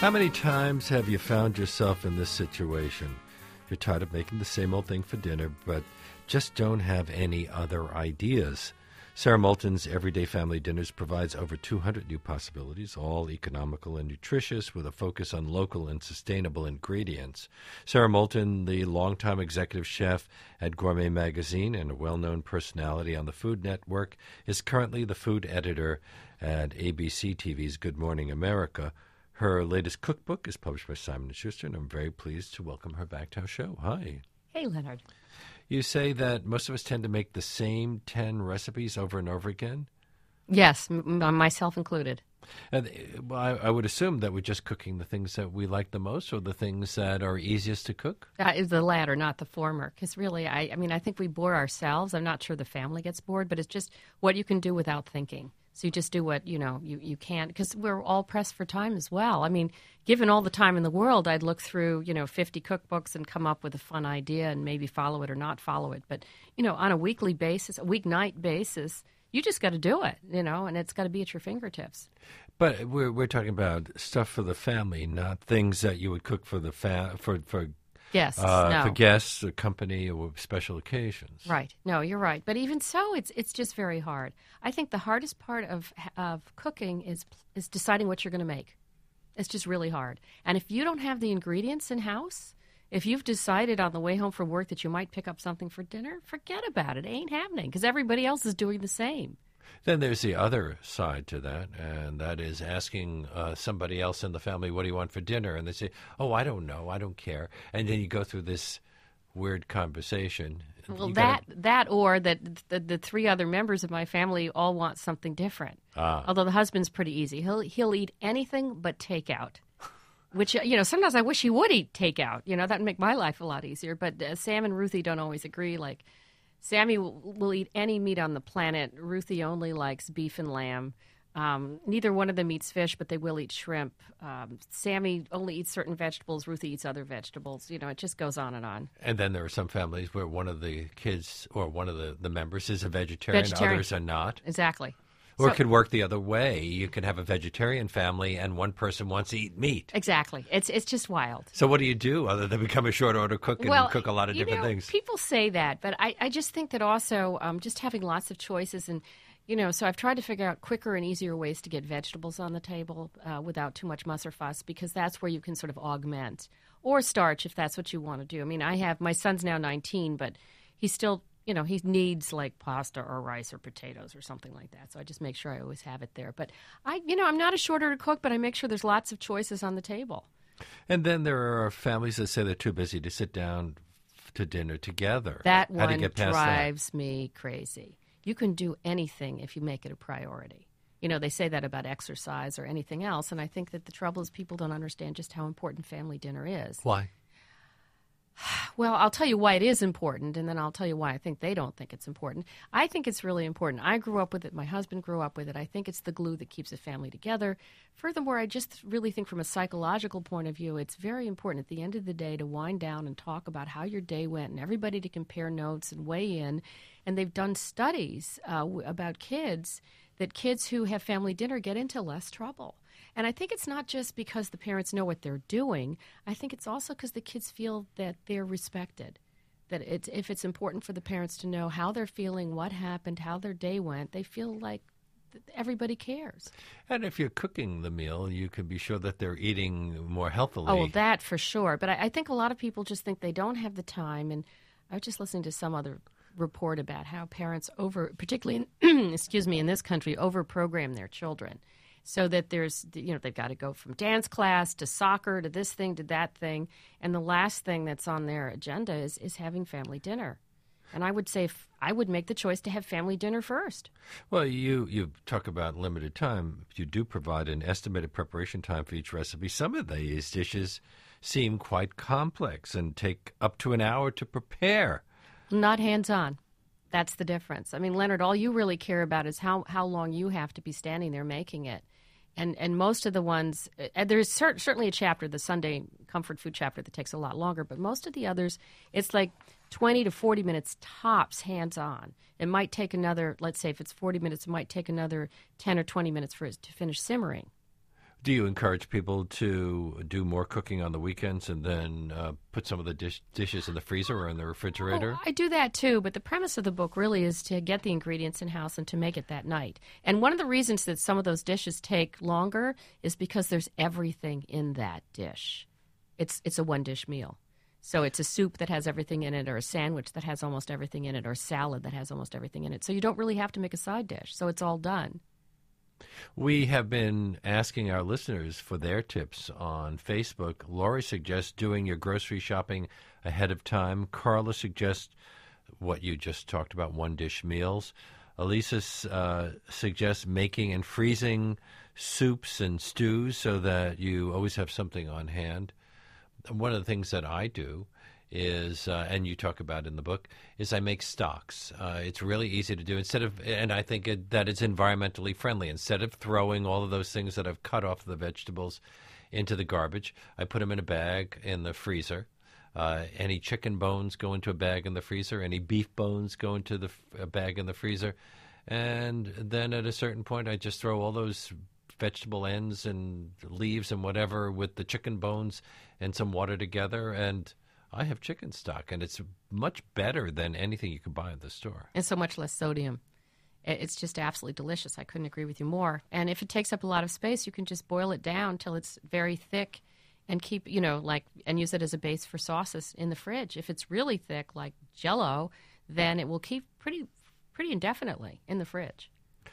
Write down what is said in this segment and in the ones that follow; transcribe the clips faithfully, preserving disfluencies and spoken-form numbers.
How many times have you found yourself in this situation? You're tired of making the same old thing for dinner, but just don't have any other ideas. Sarah Moulton's Everyday Family Dinners provides over two hundred new possibilities, all economical and nutritious, with a focus on local and sustainable ingredients. Sarah Moulton, the longtime executive chef at Gourmet Magazine and a well-known personality on the Food Network, is currently the food editor at A B C T V's Good Morning America. Her latest cookbook is published by Simon and Schuster, and I'm very pleased to welcome her back to our show. Hi. Hey, Leonard. You say that most of us tend to make the same ten recipes over and over again? Yes, m- myself included. And, well, I, I would assume that we're just cooking the things that we like the most or the things that are easiest to cook? Uh, it's the latter, not the former. Because really, I, I mean, I think we bore ourselves. I'm not sure the family gets bored, but it's just what you can do without thinking. So you just do what, you know, you, you can't, because we're all pressed for time as well. I mean, given all the time in the world, I'd look through, you know, fifty cookbooks and come up with a fun idea and maybe follow it or not follow it. But, you know, on a weekly basis, a weeknight basis, you just got to do it, you know, and it's got to be at your fingertips. But we're we're talking about stuff for the family, not things that you would cook for the fa- for for Guests, uh, no. for guests, or company, or special occasions. Right. No, you're right. But even so, it's it's just very hard. I think the hardest part of of cooking is is deciding what you're going to make. It's just really hard. And if you don't have the ingredients in house, if you've decided on the way home from work that you might pick up something for dinner, forget about it. It ain't happening because everybody else is doing the same. Then there's the other side to that, and that is asking uh, somebody else in the family, what do you want for dinner? And they say, oh, I don't know, I don't care. And then you go through this weird conversation. Well, You that gotta- that or that the, the three other members of my family all want something different. Ah. Although the husband's pretty easy. He'll he'll eat anything but takeout. Which, you know, sometimes I wish he would eat takeout. You know, that would make my life a lot easier. But uh, Sam and Ruthie don't always agree. Like, Sammy will, will eat any meat on the planet. Ruthie only likes beef and lamb. Um, neither one of them eats fish, but they will eat shrimp. Um, Sammy only eats certain vegetables. Ruthie eats other vegetables. You know, it just goes on and on. And then there are some families where one of the kids or one of the, the members is a vegetarian, Vegetarian. others are not. Exactly. Or So- it could work the other way. You can have a vegetarian family and one person wants to eat meat. Exactly. It's it's just wild. So what do you do other than become a short order cook and well, cook a lot of you different know, things? People say that, but I, I just think that also um, just having lots of choices and, you know, so I've tried to figure out quicker and easier ways to get vegetables on the table uh, without too much muss or fuss, because that's where you can sort of augment, or starch if that's what you want to do. I mean, I have, my son's now nineteen, but he's still, you know, he needs like pasta or rice or potatoes or something like that. So I just make sure I always have it there. But I, you know, I'm not a short order cook, but I make sure there's lots of choices on the table. And then there are families that say they're too busy to sit down f- to dinner together. That How do you one get past drives me crazy. You can do anything if you make it a priority. You know, they say that about exercise or anything else, and I think that the trouble is people don't understand just how important family dinner is. that? Why? Well, I'll tell you why it is important, and then I'll tell you why I think they don't think it's important. I think it's really important. I grew up with it. My husband grew up with it. I think it's the glue that keeps a family together. Furthermore, I just really think from a psychological point of view, it's very important at the end of the day to wind down and talk about how your day went and everybody to compare notes and weigh in. And they've done studies uh, w- about kids, that kids who have family dinner get into less trouble. And I think it's not just because the parents know what they're doing. I think it's also because the kids feel that they're respected, that it's, if it's important for the parents to know how they're feeling, what happened, how their day went, they feel like th- everybody cares. And if you're cooking the meal, you can be sure that they're eating more healthily. Oh, well, that for sure. But I, I think a lot of people just think they don't have the time. And I was just listening to some other report about how parents over, particularly in, excuse me, in this country, over-program their children. So that there's, you know, they've got to go from dance class to soccer to this thing to that thing. And the last thing that's on their agenda is, is having family dinner. And I would say if I would make the choice to have family dinner first. Well, you, you talk about limited time. You do provide an estimated preparation time for each recipe. Some of these dishes seem quite complex and take up to an hour to prepare. Not hands-on. That's the difference. I mean, Leonard, all you really care about is how, how long you have to be standing there making it. And and most of the ones, uh, there's cer- certainly a chapter, the Sunday comfort food chapter, that takes a lot longer. But most of the others, it's like twenty to forty minutes tops hands-on. It might take another, let's say if it's forty minutes, it might take another ten or twenty minutes for it to finish simmering. Do you encourage people to do more cooking on the weekends and then uh, put some of the dish- dishes in the freezer or in the refrigerator? Oh, I do that too, but the premise of the book really is to get the ingredients in-house and to make it that night. And one of the reasons that some of those dishes take longer is because there's everything in that dish. It's it's a one-dish meal. So it's a soup that has everything in it, or a sandwich that has almost everything in it, or a salad that has almost everything in it. So you don't really have to make a side dish. So it's all done. We have been asking our listeners for their tips on Facebook. Laurie suggests doing your grocery shopping ahead of time. Carla suggests what you just talked about, one-dish meals. Elisa uh, suggests making and freezing soups and stews so that you always have something on hand. One of the things that I do is, uh, and you talk about in the book, is I make stocks. Uh, it's really easy to do. Instead of, and I think it, that it's environmentally friendly. Instead of throwing all of those things that I've cut off the vegetables into the garbage, I put them in a bag in the freezer. Uh, any chicken bones go into a bag in the freezer. Any beef bones go into the a bag in the freezer. And then at a certain point, I just throw all those vegetable ends and leaves and whatever with the chicken bones and some water together, and I have chicken stock, and it's much better than anything you could buy at the store. And so much less sodium. It's just absolutely delicious. I couldn't agree with you more. And if it takes up a lot of space, you can just boil it down till it's very thick and keep, you know, like, and use it as a base for sauces in the fridge. If it's really thick, like Jell-O, then it will keep pretty, pretty indefinitely in the fridge.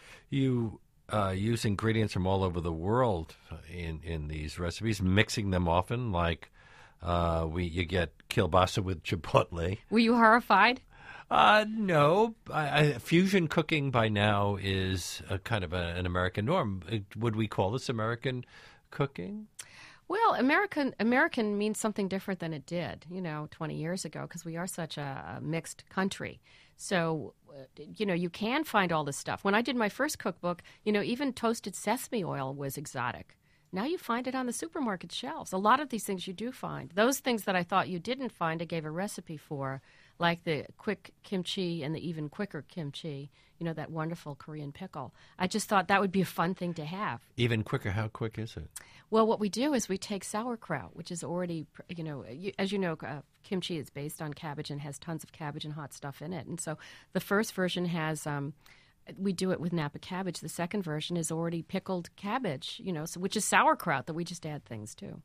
You uh, use ingredients from all over the world in, in these recipes, mixing them often, like Uh, we you get kielbasa with chipotle. Were you horrified? Uh, no. I, I, fusion cooking by now is a kind of a, an American norm. Would we call this American cooking? Well, American American means something different than it did, you know, twenty years ago, because we are such a, a mixed country. So, you know, you can find all this stuff. When I did my first cookbook, you know, even toasted sesame oil was exotic. Now you find it on the supermarket shelves. A lot of these things you do find. Those things that I thought you didn't find, I gave a recipe for, like the quick kimchi and the even quicker kimchi, you know, that wonderful Korean pickle. I just thought that would be a fun thing to have. Even quicker? How quick is it? Well, what we do is we take sauerkraut, which is already, you know, as you know, uh, kimchi is based on cabbage and has tons of cabbage and hot stuff in it. And so the first version has... Um, we do it with Napa cabbage. The second version is already pickled cabbage, you know, so, which is sauerkraut that we just add things to.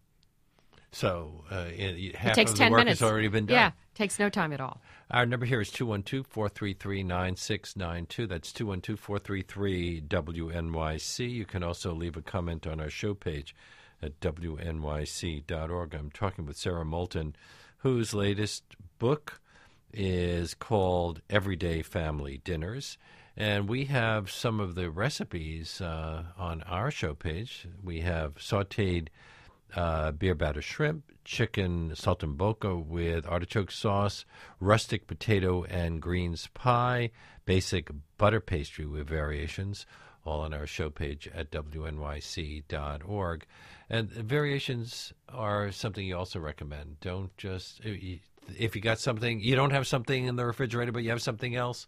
So uh, it, half it takes of the ten work minutes. has already been done. Yeah, takes no time at all. Our number here is two one two, four three three, nine six nine two. That's two one two, four three three, W N Y C. You can also leave a comment on our show page at W N Y C dot org. I'm talking with Sarah Moulton, whose latest book is called Everyday Family Dinners. And we have some of the recipes uh, on our show page. We have sautéed uh, beer batter shrimp, chicken saltimbocca with artichoke sauce, rustic potato and greens pie, basic butter pastry with variations, all on our show page at W N Y C dot org. And variations are something you also recommend. Don't just, if you got something, you don't have something in the refrigerator, but you have something else,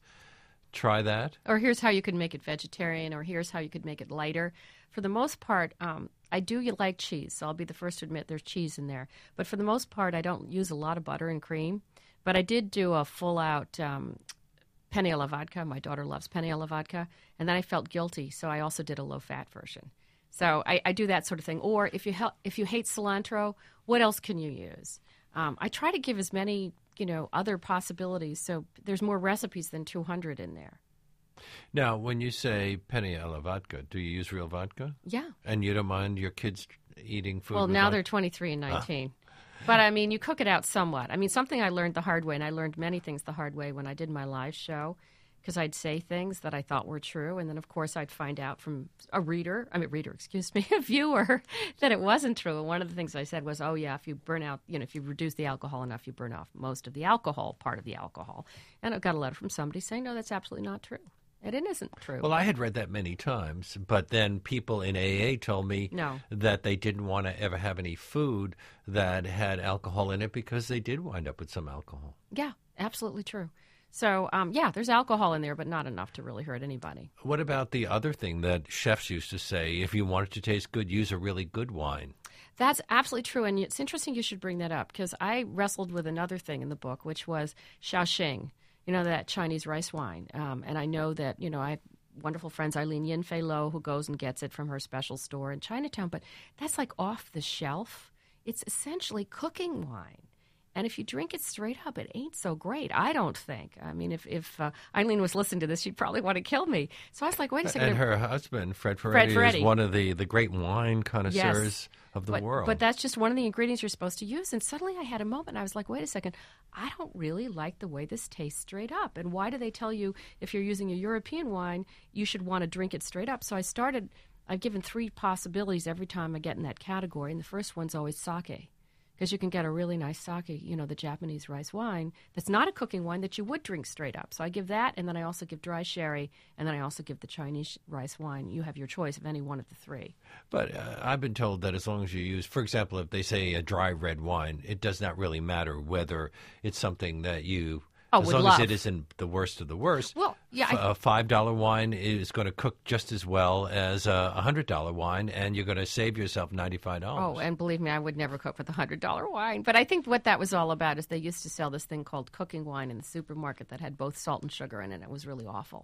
try that. Or here's how you could make it vegetarian, or here's how you could make it lighter. For the most part, um, I do like cheese, so I'll be the first to admit there's cheese in there. But for the most part, I don't use a lot of butter and cream. But I did do a full-out um, penne alla vodka. My daughter loves penne alla vodka. And then I felt guilty, so I also did a low-fat version. So I, I do that sort of thing. Or if you hel- if you hate cilantro, what else can you use? Um, I try to give as many, you know, other possibilities. So there's more recipes than two hundred in there. Now, when you say penne alla vodka, do you use real vodka? Yeah. And you don't mind your kids eating food? Well, with now vodka? they're twenty-three and nineteen. Ah. But, I mean, you cook it out somewhat. I mean, something I learned the hard way, and I learned many things the hard way when I did my live show, because I'd say things that I thought were true, and then, of course, I'd find out from a reader, I mean, reader, excuse me, a viewer, that it wasn't true. And one of the things I said was, oh, yeah, if you burn out, you know, if you reduce the alcohol enough, you burn off most of the alcohol, part of the alcohol. And I got a letter from somebody saying, no, that's absolutely not true. And it isn't true. Well, I had read that many times, but then people in A A told me no. that they didn't want to ever have any food that had alcohol in it because they did wind up with some alcohol. Yeah, absolutely true. So, um, yeah, there's alcohol in there, but not enough to really hurt anybody. What about the other thing that chefs used to say? If you want it to taste good, use a really good wine. That's absolutely true, and it's interesting you should bring that up because I wrestled with another thing in the book, which was Shaoxing, you know, that Chinese rice wine. Um, and I know that, you know, I have wonderful friends, Eileen Yinfei Lo, who goes and gets it from her special store in Chinatown, but that's like off the shelf. It's essentially cooking wine. And if you drink it straight up, it ain't so great, I don't think. I mean, if, if uh, Eileen was listening to this, she'd probably want to kill me. So I was like, wait a second. And her husband, Fred Ferretti, Fred Ferretti. is one of the, the great wine connoisseurs Yes. of the but, world. But that's just one of the ingredients you're supposed to use. And suddenly I had a moment. I was like, wait a second. I don't really like the way this tastes straight up. And why do they tell you if you're using a European wine, you should want to drink it straight up? So I started, I've given three possibilities every time I get in that category. And the first one's always sake. Because you can get a really nice sake, you know, the Japanese rice wine, that's not a cooking wine that you would drink straight up. So I give that, and then I also give dry sherry, and then I also give the Chinese rice wine. You have your choice of any one of the three. But uh, I've been told that as long as you use, for example, if they say a dry red wine, it does not really matter whether it's something that you, Oh, as would long love. as it isn't the worst of the worst. Well, yeah, f- I- a five dollar wine is going to cook just as well as a one hundred dollar wine, and you're going to save yourself ninety-five dollars. Oh, and believe me, I would never cook with a one hundred dollar wine. But I think what that was all about is they used to sell this thing called cooking wine in the supermarket that had both salt and sugar in it. It was really awful.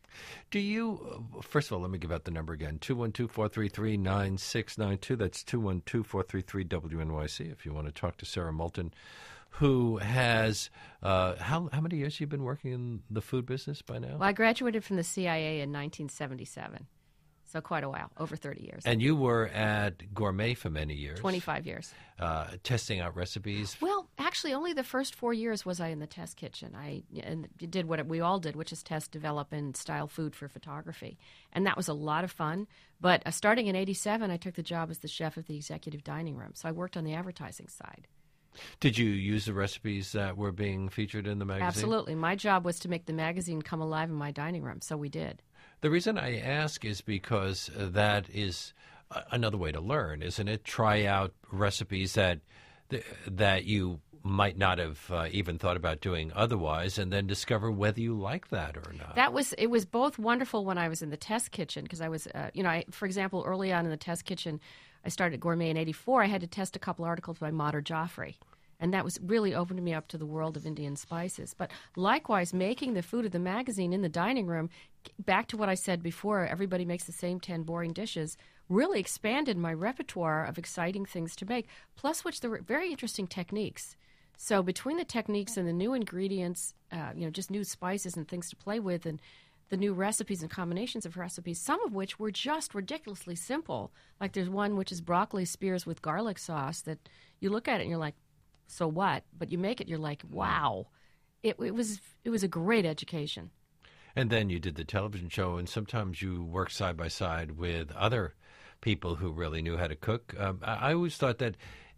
Do you, uh, first of all, let me give out the number again, two one two, four three three, nine six nine two. That's two one two, four three three, W N Y C if you want to talk to Sarah Moulton, who has, uh, how how many years have you been working in the food business by now? Well, I graduated from the C I A in nineteen seventy-seven, so quite a while, over thirty years. And you were at Gourmet for many years. twenty-five years. Uh, testing out recipes. Well, actually, only the first four years was I in the test kitchen. I and did what we all did, which is test, develop, and style food for photography. And that was a lot of fun. But uh, starting in eighty-seven, I took the job as the chef of the executive dining room. So I worked on the advertising side. Did you use the recipes that were being featured in the magazine? Absolutely. My job was to make the magazine come alive in my dining room, so we did. The reason I ask is because uh, that is uh, another way to learn, isn't it? Try out recipes that th- that you might not have uh, even thought about doing otherwise, and then discover whether you like that or not. That was it was both wonderful when I was in the test kitchen because I was, uh, you know, I, for example, early on in the test kitchen, I started Gourmet in eighty-four. I had to test a couple articles by Madhur Jaffrey. And that was really opened me up to the world of Indian spices. But likewise, making the food of the magazine in the dining room, back to what I said before, everybody makes the same ten boring dishes, really expanded my repertoire of exciting things to make, plus which there were very interesting techniques. So between the techniques and the new ingredients, uh, you know, just new spices and things to play with, and the new recipes and combinations of recipes, some of which were just ridiculously simple. Like there's one which is broccoli spears with garlic sauce that you look at it and you're like, so what? But you make it, you're like, wow. It, it was it was a great education. And then you did the television show, and sometimes you worked side by side with other people who really knew how to cook. Um, I, I always thought that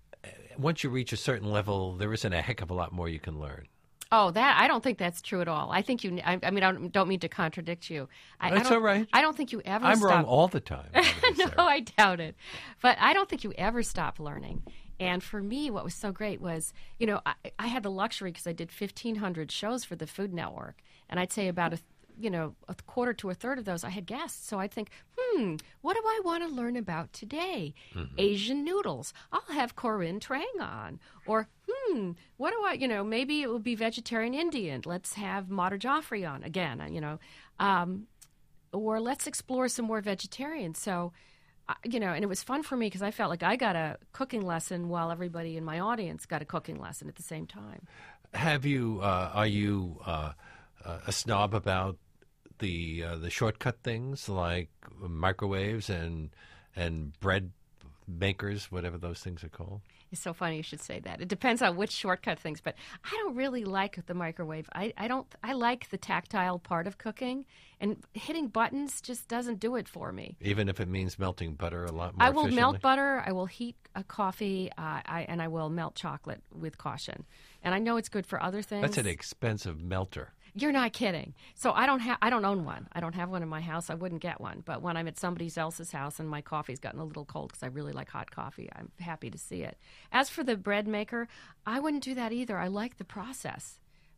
once you reach a certain level, there isn't a heck of a lot more you can learn. Oh, that I don't think that's true at all. I think you. I, I mean, I don't, don't mean to contradict you. I, That's I don't, all right. I don't think you ever. I'm stop. wrong all the time. No, I doubt it. But I don't think you ever stop learning. And for me, what was so great was, you know, I, I had the luxury because I did fifteen hundred shows for the Food Network, and I'd say about a, you know, a quarter to a third of those I had guests. So I'd think, hmm, what do I want to learn about today? Mm-hmm. Asian noodles. I'll have Corinne Trang on. Or, hmm, what do I, you know, maybe it will be vegetarian Indian. Let's have Madhur Jaffrey on again, you know. Um, or let's explore some more vegetarian. So, uh, you know, and it was fun for me because I felt like I got a cooking lesson while everybody in my audience got a cooking lesson at the same time. Have you, uh, are you uh, a snob about the uh, the shortcut things like microwaves and and bread makers, whatever those things are called? It's so funny you should say that. It depends on which shortcut things, but I don't really like the microwave. I, I don't. I like the tactile part of cooking, and hitting buttons just doesn't do it for me. Even if it means melting butter a lot more I will efficiently? melt butter. I will heat a coffee, uh, I, and I will melt chocolate with caution. And I know it's good for other things. That's an expensive melter. You're not kidding. So I don't have. I don't own one. I don't have one in my house. I wouldn't get one. But when I'm at somebody else's house and my coffee's gotten a little cold because I really like hot coffee, I'm happy to see it. As for the bread maker, I wouldn't do that either. I like the process,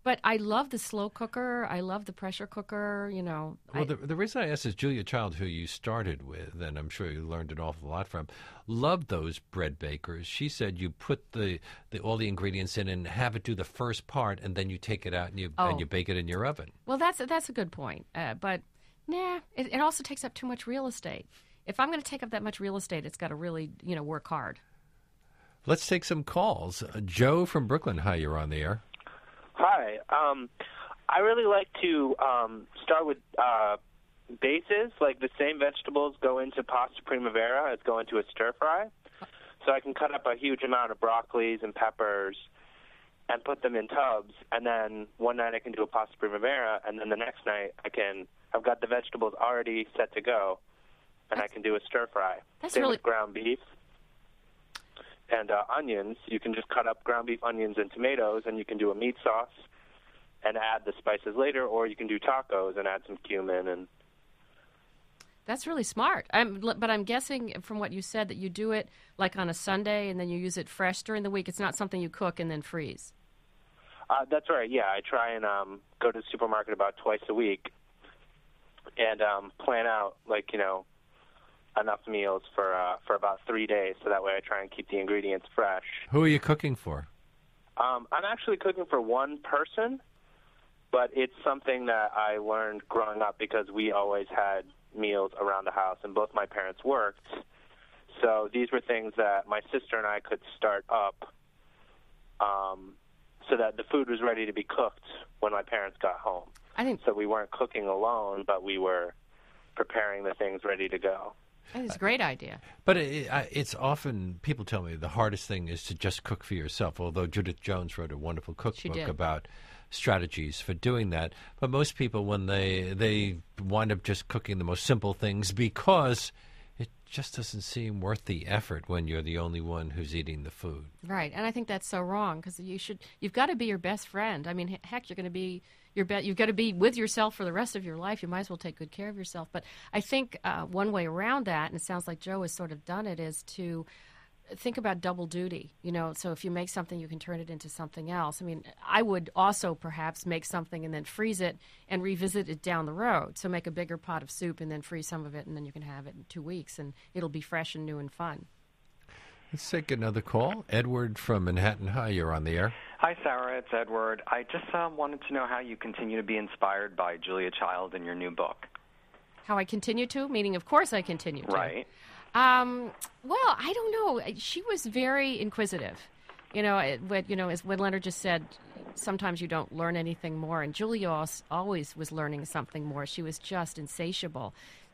But I love the slow cooker. I love the pressure cooker. You know. Well, I, the, the reason I asked is Julia Child, who you started with, and I'm sure you learned an awful lot from, loved those bread bakers. She said you put the, the all the ingredients in and have it do the first part, and then you take it out and you Oh. and you bake it in your oven. well, that's that's a good point. Uh, but nah, it, it also takes up too much real estate. If I'm going to take up that much real estate, it's got to really, you know, work hard. Let's take some calls. Uh, Joe from Brooklyn. Hi, you're on the air. Hi. Um, I really like to um, start with uh, bases, like the same vegetables go into pasta primavera as go into a stir fry. So I can cut up a huge amount of broccolis and peppers and put them in tubs, and then one night I can do a pasta primavera, and then the next night I can, I've got the vegetables already set to go, and I can do a stir fry. That's Same really- with ground beef. And uh, onions, you can just cut up ground beef, onions, and tomatoes, and you can do a meat sauce and add the spices later, or you can do tacos and add some cumin. And That's really smart. I'm, but I'm guessing from what you said that you do it like on a Sunday and then you use it fresh during the week. It's not something you cook and then freeze. uh, that's right, yeah. I try and um, go to the supermarket about twice a week and um, plan out, like, you know, enough meals for uh, for about three days, so that way I try and keep the ingredients fresh. Who are you cooking for? Um, I'm actually cooking for one person, but it's something that I learned growing up because we always had meals around the house, and both my parents worked. So these were things that my sister and I could start up um, so that the food was ready to be cooked when my parents got home. I think So we weren't cooking alone, but we were preparing the things ready to go. I think it's a great idea. But it, I- it's often, people tell me the hardest thing is to just cook for yourself, although Judith Jones wrote a wonderful cookbook did. about strategies for doing that. But most people, when they they wind up just cooking the most simple things because it just doesn't seem worth the effort when you're the only one who's eating the food. Right, and I think that's so wrong because you should. You've got to be your best friend. I mean, he- heck, you're going to be your be- You've got to be with yourself for the rest of your life. You might as well take good care of yourself. But I think uh, one way around that, and it sounds like Joe has sort of done it, is to think about double duty. You know, so if you make something, you can turn it into something else. I mean, I would also perhaps make something and then freeze it and revisit it down the road. So make a bigger pot of soup and then freeze some of it, and then you can have it in two weeks, and it'll be fresh and new and fun. Let's take another call. Edward from Manhattan. Hi, you're on the air. Hi, Sarah. It's Edward. I just um, wanted to know how you continue to be inspired by Julia Child in your new book. How I continue to, meaning of course I continue to. Right. Um, well, I don't know. She was very inquisitive. You know, it, what, you know, as what Leonard just said, sometimes you don't learn anything more. And Julia als- always was learning something more. She was just insatiable.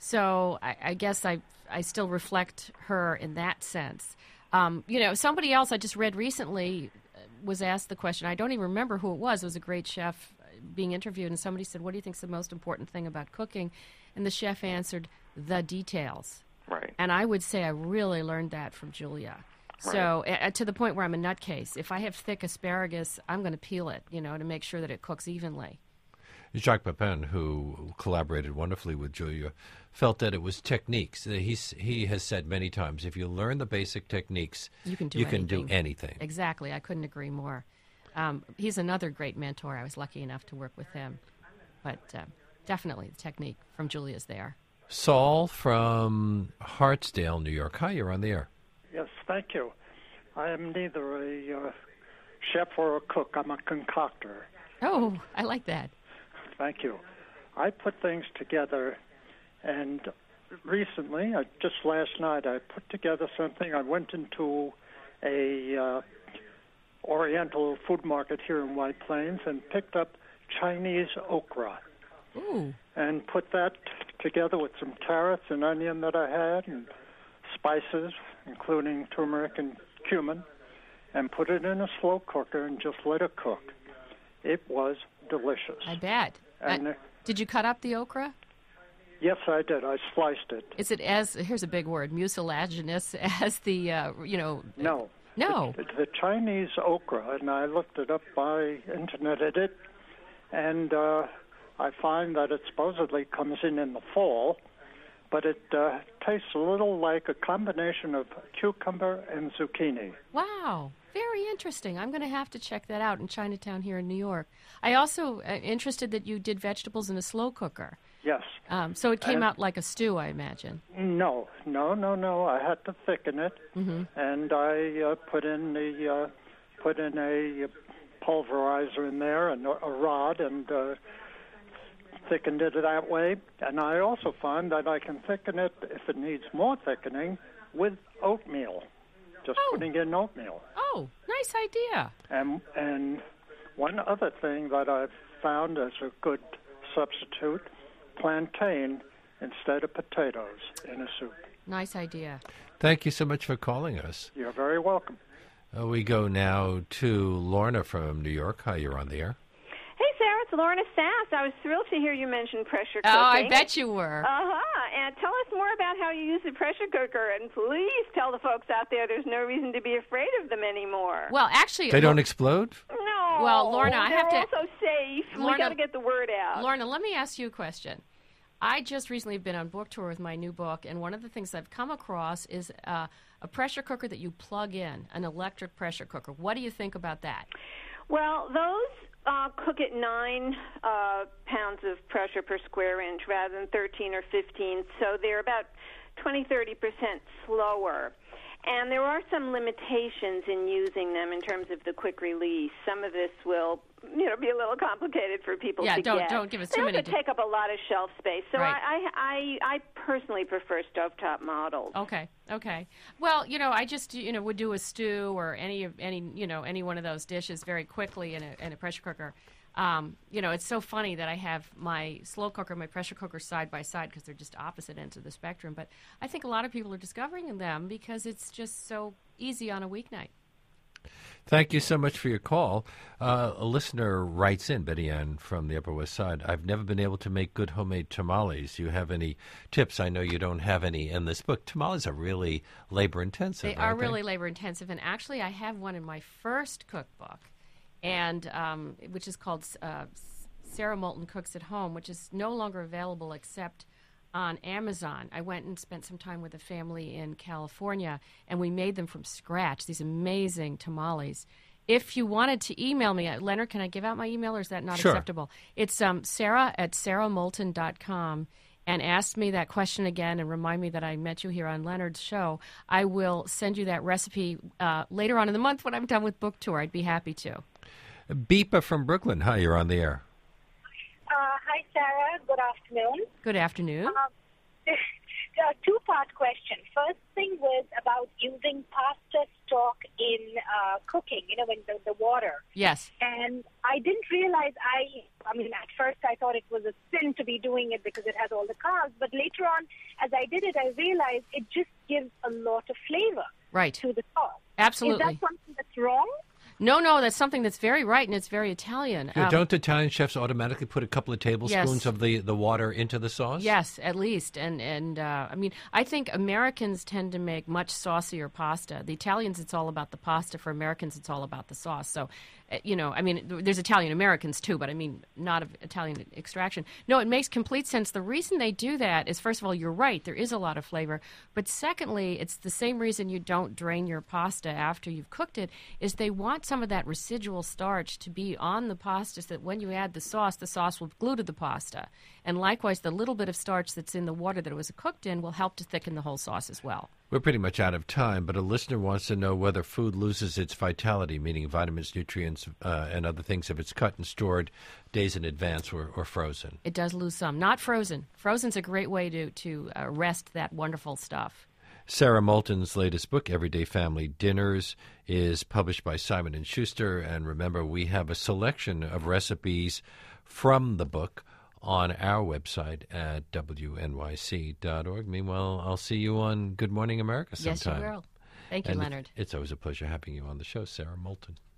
So I, I guess I, I still reflect her in that sense. Um, you know, somebody else I just read recently was asked the question. I don't even remember who it was. It was a great chef being interviewed, and somebody said, what do you think is the most important thing about cooking? And the chef answered, the details. Right. And I would say I really learned that from Julia. So uh, to the point where I'm a nutcase. If I have thick asparagus, I'm going to peel it, you know, to make sure that it cooks evenly. Jacques Pepin, who collaborated wonderfully with Julia, felt that it was techniques. He's, he has said many times, if you learn the basic techniques, You can do you can do anything. anything. Exactly. I couldn't agree more. Um, he's another great mentor. I was lucky enough to work with him. But uh, definitely the technique from Julia's there. Saul from Hartsdale, New York. Hi, you're on the air. Yes, thank you. I am neither a uh, chef or a cook. I'm a concoctor. Oh, I like that. Thank you. I put things together, and recently, uh, just last night, I put together something. I went into a uh, Oriental food market here in White Plains and picked up Chinese okra Ooh. and put that together with some carrots and onion that I had and spices, including turmeric and cumin, and put it in a slow cooker and just let it cook. It was delicious. I bet. And, Uh, uh, did you cut up the okra? Yes, I did. I sliced it. Is it as, here's a big word, mucilaginous as the, uh, you know... No. No. The, the Chinese okra, and I looked it up by interneted it, and uh, I find that it supposedly comes in in the fall, but it uh, tastes a little like a combination of cucumber and zucchini. Wow. Very interesting. I'm going to have to check that out in Chinatown here in New York. I also uh, interested that you did vegetables in a slow cooker. Yes. Um, so it came And- out like a stew, I imagine. No, no, no, no. I had to thicken it, Mm-hmm. and I uh, put in the uh, put in a pulverizer in there and a rod, and uh, thickened it that way. And I also find that I can thicken it if it needs more thickening with oatmeal. Just Oh. putting in oatmeal. Oh, nice idea. And and one other thing that I've found as a good substitute, plantain instead of potatoes in a soup. Nice idea. Thank you so much for calling us. You're very welcome. Uh, we go now to Lorna from New York. Hi, you're on the air. Hey, Sarah, it's Lorna Sass. I was thrilled to hear you mention pressure cooking. Oh, I bet you were. Uh-huh. And tell us more about how you use the pressure cooker. And please tell the folks out there there's no reason to be afraid of them anymore. Well, actually, They don't explode? no. Well, Lorna, I they're have to- also safe. Lorna- we got to get the word out. Lorna, let me ask you a question. I just recently have been on book tour with my new book, and one of the things I've come across is uh, a pressure cooker that you plug in, an electric pressure cooker. What do you think about that? Well, those uh, cook at nine uh, pounds of pressure per square inch rather than thirteen or fifteen, so they're about twenty, thirty percent slower. And there are some limitations in using them in terms of the quick release. Some of this will, you know, be a little complicated for people Yeah, to don't- get. don't give us they too many also de- take up a lot of shelf space. So Right. I, I, I, I personally prefer stovetop models. Okay, okay. Well, you know, I just you know would do a stew or any of any you know any one of those dishes very quickly in a in a pressure cooker. Um, you know, it's so funny that I have my slow cooker, my pressure cooker side by side because they're just opposite ends of the spectrum. But I think a lot of people are discovering them because it's just so easy on a weeknight. Thank you so much for your call. Uh, a listener writes in, Betty Ann from the Upper West Side, I've never been able to make good homemade tamales. Do you have any tips? I know you don't have any in this book. Tamales are really labor-intensive, They are aren't really labor intensive, and actually, I have one in my first cookbook, and um, which is called uh, Sarah Moulton Cooks at Home, which is no longer available except on Amazon. I went and spent some time with a family in California, and we made them from scratch. These amazing tamales. If you wanted to email me, uh, Leonard, can I give out my email, or is that not Sure. acceptable? It's um, Sarah at sarah moulton dot com. And ask me that question again and remind me that I met you here on Leonard's show. I will send you that recipe uh, later on in the month when I'm done with book tour. I'd be happy to. Beepa from Brooklyn. Hi, you're on the air. Uh, hi, Sarah. Good afternoon. Good afternoon. Um, a two-part question. First thing was about using pasta stock in uh, cooking, you know, in the, the water. Yes. And I didn't realize I, I mean, at first I thought it was a sin to be doing it because it has all the carbs. But later on, as I did it, I realized it just gives a lot of flavor Right. to the sauce. Absolutely. Is that something that's wrong? No, no, that's something that's very right, and it's very Italian. Yeah, Um, don't Italian chefs automatically put a couple of tablespoons Yes. of the, the water into the sauce? Yes, at least. And, and uh, I mean, I think Americans tend to make much saucier pasta. The Italians, it's all about the pasta. For Americans, it's all about the sauce. So, uh, you know, I mean, th- there's Italian Americans too, but I mean, not of Italian extraction. No, it makes complete sense. The reason they do that is, first of all, you're right, there is a lot of flavor. But secondly, it's the same reason you don't drain your pasta after you've cooked it, is they want some of that residual starch to be on the pasta so that when you add the sauce, the sauce will glue to the pasta. And likewise, the little bit of starch that's in the water that it was cooked in will help to thicken the whole sauce as well. We're pretty much out of time, but a listener wants to know whether food loses its vitality, meaning vitamins, nutrients, uh, and other things, if it's cut and stored days in advance or, or frozen. It does lose some. Not frozen. Frozen's a great way to, to uh, rest that wonderful stuff. Sarah Moulton's latest book, Everyday Family Dinners, is published by Simon and Schuster. And remember, we have a selection of recipes from the book on our website at W N Y C dot org. Meanwhile, I'll see you on Good Morning America sometime. Yes, you will. Thank you, And Leonard. It's always a pleasure having you on the show, Sarah Moulton.